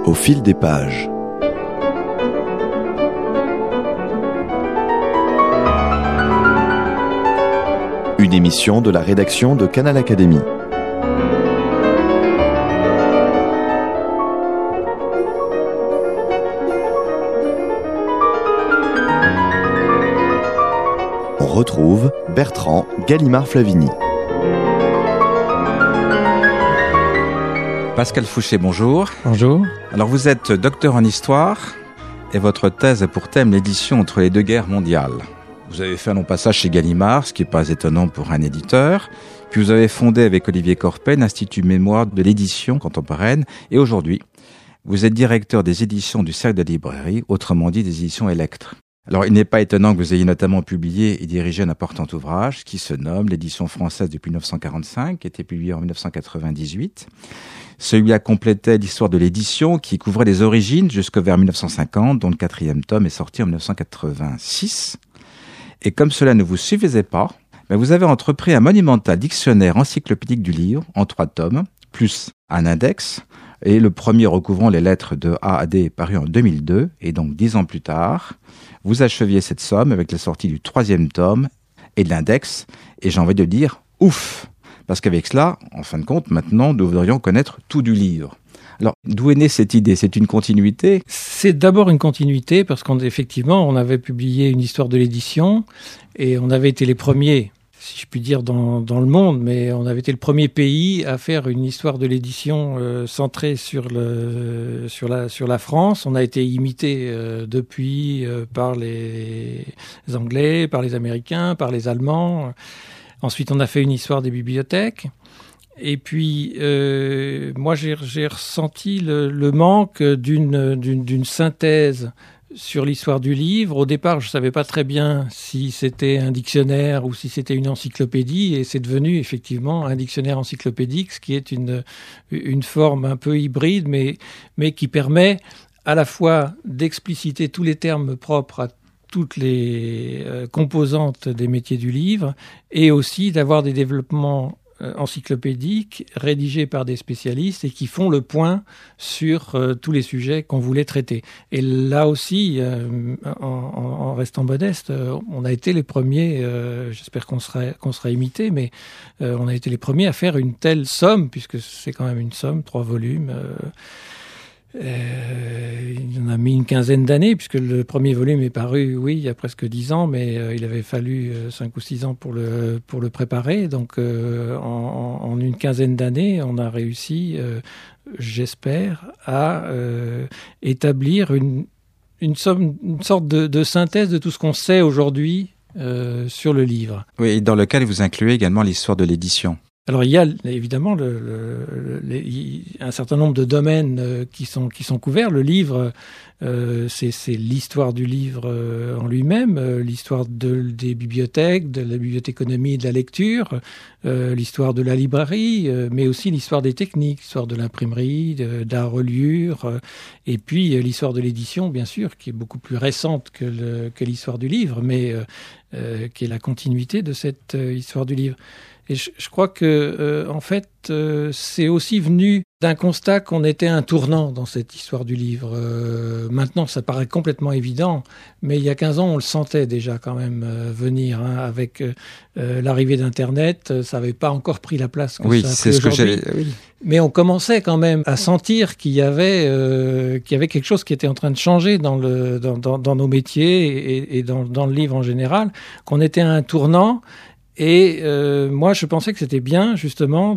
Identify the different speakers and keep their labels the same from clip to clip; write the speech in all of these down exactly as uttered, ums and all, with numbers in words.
Speaker 1: Au fil des pages. Une émission de la rédaction de Canal Académie. On retrouve Bertrand Gallimard-Flavigny.
Speaker 2: Pascal Fouché, bonjour.
Speaker 3: Bonjour.
Speaker 2: Alors vous êtes docteur en histoire et votre thèse a pour thème l'édition entre les deux guerres mondiales. Vous avez fait un long passage chez Gallimard, ce qui n'est pas étonnant pour un éditeur. Puis vous avez fondé avec Olivier Corpen l'Institut Mémoire de l'édition contemporaine. Et aujourd'hui, vous êtes directeur des éditions du Cercle de Librairie, autrement dit des éditions Electre. Alors il n'est pas étonnant que vous ayez notamment publié et dirigé un important ouvrage qui se nomme l'édition française depuis mille neuf cent quarante-cinq, qui a été publié en mille neuf cent quatre-vingt-dix-huit. Celui-là complétait l'histoire de l'édition qui couvrait les origines jusque vers mille neuf cent cinquante, dont le quatrième tome est sorti en mille neuf cent quatre-vingt-six. Et comme cela ne vous suffisait pas, ben vous avez entrepris un monumental dictionnaire encyclopédique du livre en trois tomes, plus un index, et le premier recouvrant les lettres de A à D paru en deux mille deux, et donc dix ans plus tard, vous acheviez cette somme avec la sortie du troisième tome et de l'index, et j'ai envie de dire ouf, parce qu'avec cela, en fin de compte, maintenant, nous devrions connaître tout du livre. Alors, d'où est née cette idée ? C'est une continuité ?
Speaker 3: C'est d'abord une continuité parce qu'effectivement, on avait publié une histoire de l'édition et on avait été les premiers, si je puis dire, dans, dans le monde, mais on avait été le premier pays à faire une histoire de l'édition euh, centrée sur, le, sur, la, sur la France. On a été imité euh, depuis euh, par les Anglais, par les Américains, par les Allemands. Ensuite, on a fait une histoire des bibliothèques. Et puis, euh, moi, j'ai, j'ai ressenti le, le manque d'une, d'une, d'une synthèse sur l'histoire du livre. Au départ, je ne savais pas très bien si c'était un dictionnaire ou si c'était une encyclopédie, et c'est devenu effectivement un dictionnaire encyclopédique, ce qui est une, une forme un peu hybride, mais, mais qui permet à la fois d'expliciter tous les termes propres à toutes les euh, composantes des métiers du livre, et aussi d'avoir des développements encyclopédiques rédigés par des spécialistes et qui font le point sur euh, tous les sujets qu'on voulait traiter. Et là aussi, euh, en, en restant modeste, euh, on a été les premiers, euh, j'espère qu'on sera, qu'on sera imité, mais euh, on a été les premiers à faire une telle somme, puisque c'est quand même une somme, trois volumes. Euh, Euh, il en a mis une quinzaine d'années, puisque le premier volume est paru, oui, il y a presque dix ans, mais euh, il avait fallu euh, cinq ou six ans pour le, pour le préparer. Donc, euh, en, en une quinzaine d'années, on a réussi, euh, j'espère, à euh, établir une, une, somme, une sorte de, de synthèse de tout ce qu'on sait aujourd'hui euh, sur le livre.
Speaker 2: Oui, et dans lequel vous incluez également l'histoire de l'édition.
Speaker 3: Alors il y a évidemment le, le, les, un certain nombre de domaines euh, qui sont qui sont couverts. Le livre, euh, c'est, c'est l'histoire du livre euh, en lui-même, euh, l'histoire de, des bibliothèques, de la bibliothéconomie et de la lecture, euh, l'histoire de la librairie, euh, mais aussi l'histoire des techniques, l'histoire de l'imprimerie, de, de la reliure, euh, et puis euh, l'histoire de l'édition, bien sûr, qui est beaucoup plus récente que, le, que l'histoire du livre, mais euh, euh, qui est la continuité de cette euh, histoire du livre. Et je, je crois que, euh, en fait, euh, c'est aussi venu d'un constat qu'on était un tournant dans cette histoire du livre. Euh, maintenant, ça paraît complètement évident, mais il y a quinze ans, on le sentait déjà quand même euh, venir. Hein, avec euh, l'arrivée d'Internet, ça n'avait pas encore pris la place que
Speaker 2: oui,
Speaker 3: ça a
Speaker 2: c'est
Speaker 3: pris
Speaker 2: ce
Speaker 3: aujourd'hui.
Speaker 2: Que j'ai... Oui.
Speaker 3: Mais on commençait quand même à sentir qu'il y avait, euh, qu'il y avait quelque chose qui était en train de changer dans, le, dans, dans, dans nos métiers et, et dans, dans le livre en général, qu'on était à un tournant. Et euh, moi, je pensais que c'était bien, justement,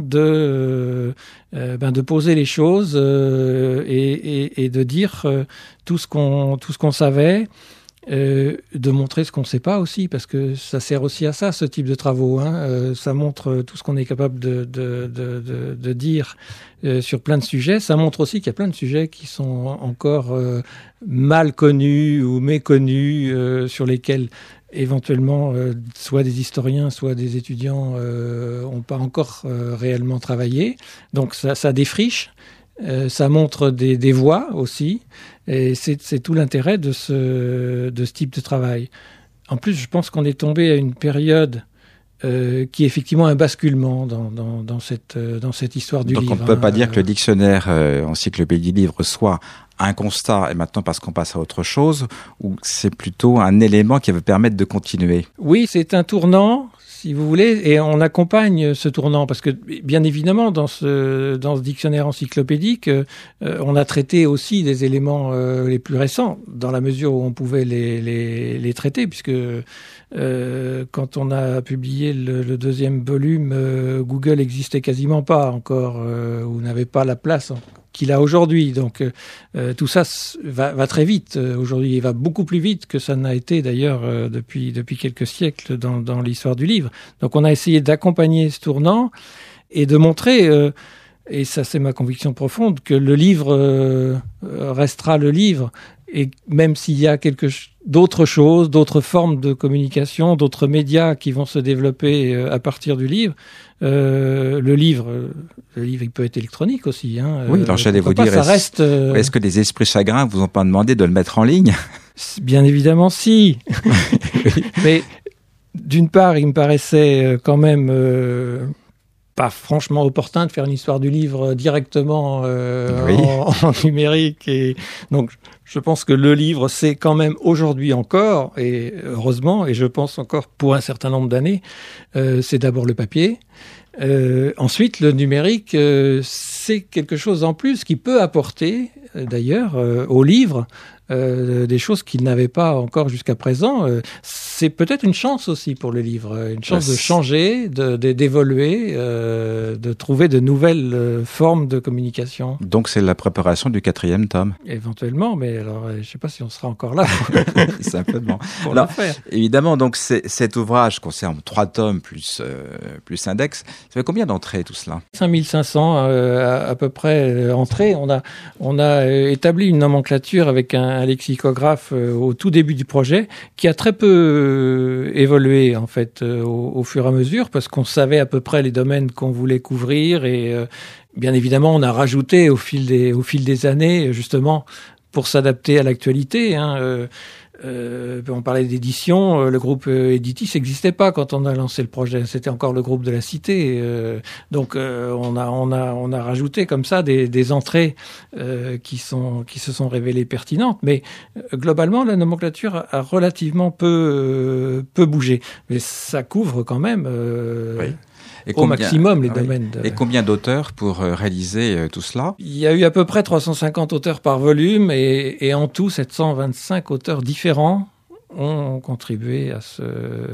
Speaker 3: de, euh, ben, de poser les choses euh, et, et, et de dire euh, tout ce qu'on, tout ce qu'on savait, euh, de montrer ce qu'on ne sait pas aussi, parce que ça sert aussi à ça, ce type de travaux. Hein. Euh, ça montre tout ce qu'on est capable de, de, de, de, de dire euh, sur plein de sujets. Ça montre aussi qu'il y a plein de sujets qui sont encore euh, mal connus ou méconnus, euh, sur lesquels éventuellement, euh, soit des historiens, soit des étudiants euh, n'ont pas encore euh, réellement travaillé. Donc ça, ça défriche, euh, ça montre des, des voies aussi, et c'est, c'est tout l'intérêt de ce, de ce type de travail. En plus, je pense qu'on est tombé à une période Euh, qui est effectivement un basculement dans, dans, dans, cette, euh, dans cette histoire du
Speaker 2: Donc
Speaker 3: livre.
Speaker 2: Donc on ne peut pas
Speaker 3: hein,
Speaker 2: dire euh... que le dictionnaire euh, encyclopédie livre soit un constat et maintenant parce qu'on passe à autre chose, ou c'est plutôt un élément qui va permettre de continuer?
Speaker 3: Oui, c'est un tournant, si vous voulez, et on accompagne ce tournant parce que, bien évidemment, dans ce, dans ce dictionnaire encyclopédique, euh, on a traité aussi des éléments euh, les plus récents, dans la mesure où on pouvait les, les, les traiter, puisque euh, quand on a publié le, le deuxième volume, euh, Google n'existait quasiment pas encore, euh, ou n'avait pas la place en, qu'il a aujourd'hui. Donc euh, tout ça va, va très vite euh, aujourd'hui, et va beaucoup plus vite que ça n'a été d'ailleurs euh, depuis, depuis quelques siècles dans, dans l'histoire du livre. Donc on a essayé d'accompagner ce tournant et de montrer, euh, et ça c'est ma conviction profonde, que le livre euh, restera le livre, et même s'il y a quelque chose d'autres choses, d'autres formes de communication, d'autres médias qui vont se développer euh, à partir du livre. Euh, le livre, euh, le livre, il peut être électronique aussi. Hein.
Speaker 2: Oui, alors j'allais vous dire,
Speaker 3: ça
Speaker 2: est-ce,
Speaker 3: reste, euh...
Speaker 2: est-ce que des esprits chagrins vous ont pas demandé de le mettre en ligne?
Speaker 3: Bien évidemment, si. Mais d'une part, il me paraissait quand même euh, pas franchement opportun de faire une histoire du livre directement euh, oui. en, en numérique. Et donc, je pense que le livre, c'est quand même aujourd'hui encore, et heureusement, et je pense encore pour un certain nombre d'années, euh, c'est d'abord le papier. Euh, ensuite, le numérique, euh, c'est quelque chose en plus qui peut apporter, euh, d'ailleurs, euh, au livre, euh, des choses qu'il n'avait pas encore jusqu'à présent. Euh, c'est peut-être une chance aussi pour le livre, une chance de changer, de, de, d'évoluer, euh, de trouver de nouvelles euh, formes de communication.
Speaker 2: Donc c'est la préparation du quatrième tome.
Speaker 3: Éventuellement, mais alors je ne sais pas si on sera encore là.
Speaker 2: Simplement.
Speaker 3: Pour
Speaker 2: alors,
Speaker 3: le faire.
Speaker 2: Évidemment, donc c'est, cet ouvrage concerne trois tomes plus euh, plus index. Ça fait combien d'entrées tout cela?
Speaker 3: cinq mille cinq cents euh, à, à peu près euh, entrées. On a on a euh, établi une nomenclature avec un, un lexicographe euh, au tout début du projet qui a très peu euh, évolué en fait euh, au, au fur et à mesure parce qu'on savait à peu près les domaines qu'on voulait couvrir et euh, bien évidemment on a rajouté au fil des au fil des années justement pour s'adapter à l'actualité. Hein, euh, Euh, on parlait d'édition, euh, le groupe euh, Editis n'existait pas quand on a lancé le projet, c'était encore le groupe de la Cité. Euh, donc euh, on a on a on a rajouté comme ça des, des entrées euh, qui sont qui se sont révélées pertinentes, mais euh, globalement la nomenclature a, a relativement peu euh, peu bougé, mais ça couvre quand même. Euh,
Speaker 2: oui.
Speaker 3: Et combien, au maximum les
Speaker 2: oui.
Speaker 3: domaines. De...
Speaker 2: Et combien d'auteurs pour euh, réaliser euh, tout cela?
Speaker 3: Il y a eu à peu près trois cent cinquante auteurs par volume et, et en tout sept cent vingt-cinq auteurs différents ont contribué à, ce,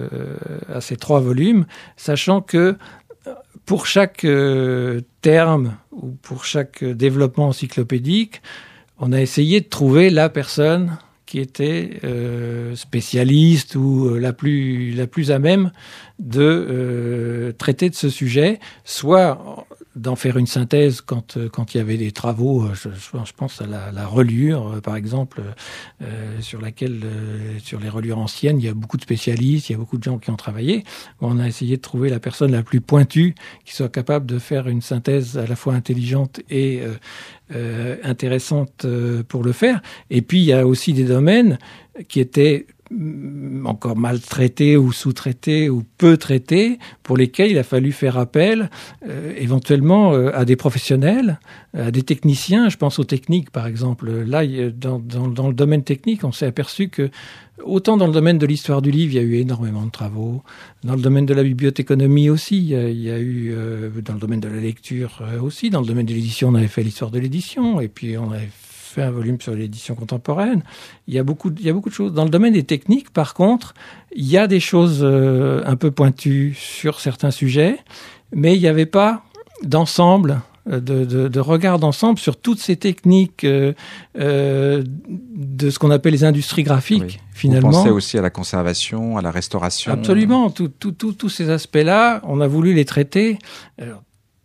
Speaker 3: à ces trois volumes, sachant que pour chaque euh, terme ou pour chaque développement encyclopédique, on a essayé de trouver la personne qui était euh, spécialiste ou euh, la plus la plus à même de euh, traiter de ce sujet, soit d'en faire une synthèse quand quand il y avait des travaux, je, je pense à la, la reliure par exemple, euh, sur laquelle euh, sur les reliures anciennes, il y a beaucoup de spécialistes, il y a beaucoup de gens qui ont travaillé. On a essayé de trouver la personne la plus pointue qui soit capable de faire une synthèse à la fois intelligente et euh, euh, intéressante euh, pour le faire. Et puis il y a aussi des domaines qui étaient encore mal traités ou sous-traités ou peu traités, pour lesquels il a fallu faire appel euh, éventuellement euh, à des professionnels, à des techniciens. Je pense aux techniques, par exemple. Là, dans, dans, dans le domaine technique, on s'est aperçu que autant dans le domaine de l'histoire du livre, il y a eu énormément de travaux. Dans le domaine de la bibliothéconomie aussi, il y a, il y a eu, euh, dans le domaine de la lecture euh, aussi, dans le domaine de l'édition, on avait fait l'histoire de l'édition, et puis on avait fait un volume sur l'édition contemporaine. Il y a beaucoup, il y a beaucoup de choses. Dans le domaine des techniques, par contre, il y a des choses euh, un peu pointues sur certains sujets, mais il n'y avait pas d'ensemble, de, de, de regard d'ensemble sur toutes ces techniques euh, euh, de ce qu'on appelle les industries graphiques, oui. Finalement.
Speaker 2: Vous pensez aussi à la conservation, à la restauration?
Speaker 3: Absolument. Tous tout, tout, tout ces aspects-là, on a voulu les traiter. Alors,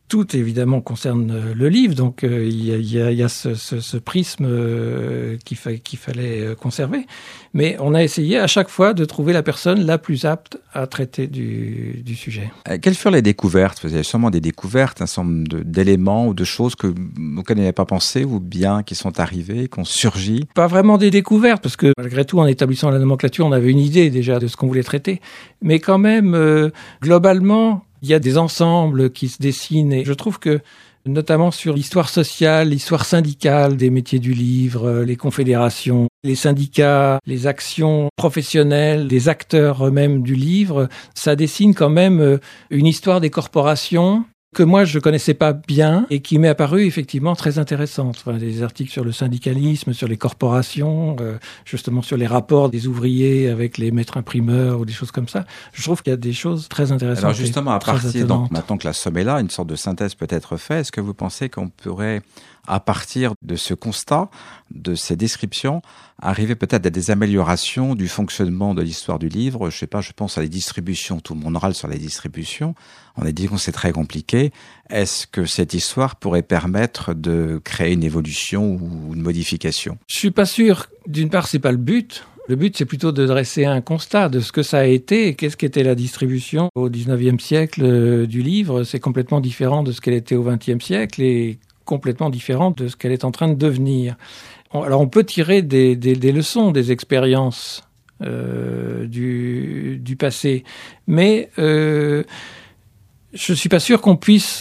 Speaker 3: tout évidemment concerne le livre, donc euh, il y a, il y a, il y a ce, ce, ce prisme euh, qu'il, fa- qu'il fallait conserver. Mais on a essayé à chaque fois de trouver la personne la plus apte à traiter du, du sujet.
Speaker 2: Euh, quelles furent les découvertes ? Vous avez sûrement des découvertes, un certain nombre de, d'éléments ou de choses que vous n'avez pas pensé ou bien qui sont arrivées, qui ont surgi.
Speaker 3: Pas vraiment des découvertes, parce que malgré tout, en établissant la nomenclature, on avait une idée déjà de ce qu'on voulait traiter. Mais quand même, euh, globalement, il y a des ensembles qui se dessinent et je trouve que, notamment sur l'histoire sociale, l'histoire syndicale des métiers du livre, les confédérations, les syndicats, les actions professionnelles, des acteurs eux-mêmes du livre, ça dessine quand même une histoire des corporations que moi je connaissais pas bien et qui m'est apparue effectivement très intéressante. Enfin, des articles sur le syndicalisme, sur les corporations, euh, justement sur les rapports des ouvriers avec les maîtres imprimeurs ou des choses comme ça. Je trouve qu'il y a des choses très intéressantes.
Speaker 2: Alors justement, à partir, donc, maintenant que la somme est là, une sorte de synthèse peut être faite, est-ce que vous pensez qu'on pourrait, à partir de ce constat, de ces descriptions, arriver peut-être à des améliorations du fonctionnement de l'histoire du livre ? Je sais pas, je pense à les distributions, tout le monde râle sur les distributions. On a dit que c'est très compliqué. Est-ce que cette histoire pourrait permettre de créer une évolution ou une modification ?
Speaker 3: Je suis pas sûr. D'une part, c'est pas le but. Le but, c'est plutôt de dresser un constat de ce que ça a été et qu'est-ce qu'était la distribution au dix-neuvième siècle euh, du livre. C'est complètement différent de ce qu'elle était au vingtième siècle et complètement différent de ce qu'elle est en train de devenir. Alors, on peut tirer des, des, des leçons, des expériences euh, du, du passé, mais euh, je suis pas sûr qu'on puisse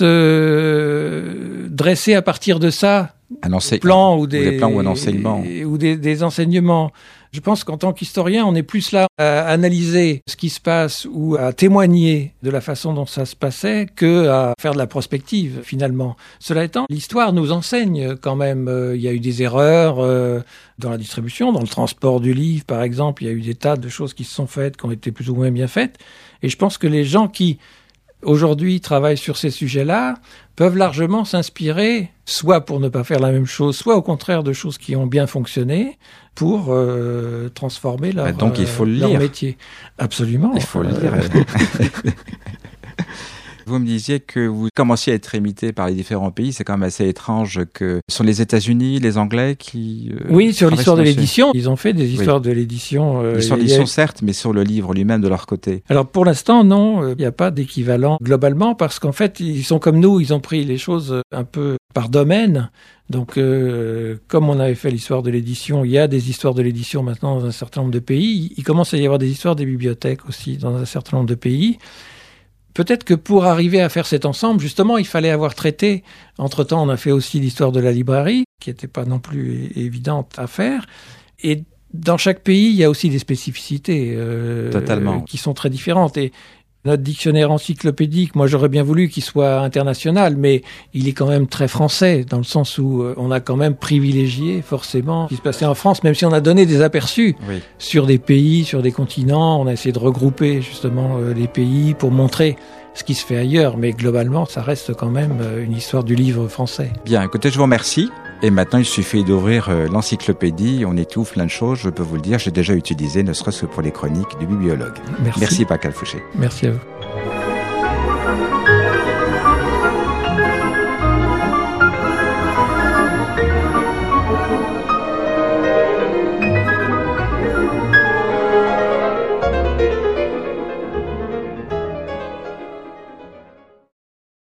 Speaker 3: euh, dresser à partir de ça
Speaker 2: un ense-
Speaker 3: plan ou des,
Speaker 2: des plans ou un enseignement
Speaker 3: ou des, des enseignements. Je pense qu'en tant qu'historien, on est plus là à analyser ce qui se passe ou à témoigner de la façon dont ça se passait que à faire de la prospective, finalement. Cela étant, l'histoire nous enseigne quand même. Il y a eu des erreurs euh, dans la distribution, dans le transport du livre, par exemple. Il y a eu des tas de choses qui se sont faites, qui ont été plus ou moins bien faites. Et je pense que les gens qui, aujourd'hui, travaillent sur ces sujets-là, peuvent largement s'inspirer, soit pour ne pas faire la même chose, soit au contraire de choses qui ont bien fonctionné, pour euh, transformer leur, bah
Speaker 2: donc, il faut le
Speaker 3: leur
Speaker 2: lire.
Speaker 3: métier. Absolument.
Speaker 2: Il faut le lire. Vous me disiez que vous commenciez à être imité par les différents pays. C'est quand même assez étrange que ce sont les États-Unis, les Anglais qui... Euh,
Speaker 3: oui, sur l'histoire de l'édition. Ils ont fait des histoires
Speaker 2: oui.
Speaker 3: de l'édition. Euh,
Speaker 2: l'histoire de l'édition, a... certes, mais sur le livre lui-même de leur côté.
Speaker 3: Alors, pour l'instant, non. Il n'y a pas d'équivalent globalement parce qu'en fait, ils sont comme nous. Ils ont pris les choses un peu par domaine. Donc, euh, comme on avait fait l'histoire de l'édition, il y a des histoires de l'édition maintenant dans un certain nombre de pays. Il commence à y avoir des histoires des bibliothèques aussi dans un certain nombre de pays. Peut-être que pour arriver à faire cet ensemble, justement, il fallait avoir traité. Entre-temps, on a fait aussi l'histoire de la librairie, qui n'était pas non plus évidente à faire. Et dans chaque pays, il y a aussi des spécificités euh,
Speaker 2: Totalement.
Speaker 3: qui sont très différentes. Et notre dictionnaire encyclopédique, moi j'aurais bien voulu qu'il soit international, mais il est quand même très français, dans le sens où on a quand même privilégié forcément ce qui se passait en France, même si on a donné des aperçus
Speaker 2: oui.
Speaker 3: sur des pays, sur des continents. On a essayé de regrouper justement euh, les pays pour montrer ce qui se fait ailleurs, mais globalement, ça reste quand même une histoire du livre français.
Speaker 2: Bien, écoutez, je vous remercie. Et maintenant, il suffit d'ouvrir euh, l'encyclopédie, on étouffe plein de choses, je peux vous le dire, j'ai déjà utilisé, ne serait-ce que pour les chroniques du bibliologue.
Speaker 3: Merci.
Speaker 2: Merci, Pascal Fouché.
Speaker 3: Merci à vous.